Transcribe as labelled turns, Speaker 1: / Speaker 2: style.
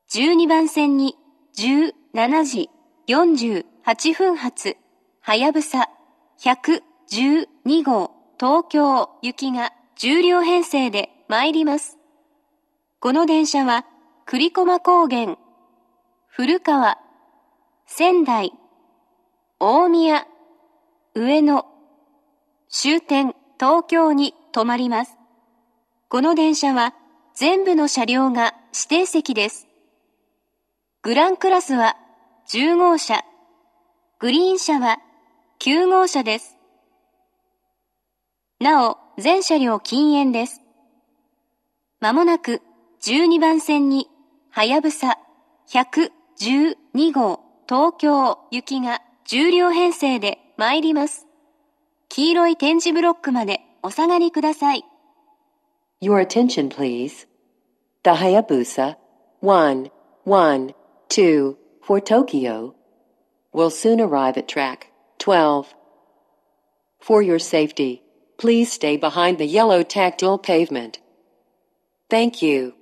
Speaker 1: 12番線に17時48分発、はやぶさ112号東京行きが10両編成で参ります。この電車は栗駒高原、古川、仙台、大宮、上野、終点東京に停まります。この電車は全部の車両が指定席です。グランクラスは10号車、グリーン車は9号車です。なお、全車両禁煙です。まもなく12番線にはやぶさ112号東京行きが10両編成で参ります。黄色い点字ブロックまでお下がりください。
Speaker 2: Your attention, please. The Hayabusa 112 for Tokyo will soon arrive at track 12. For your safety, please stay behind the yellow tactile pavement. Thank you.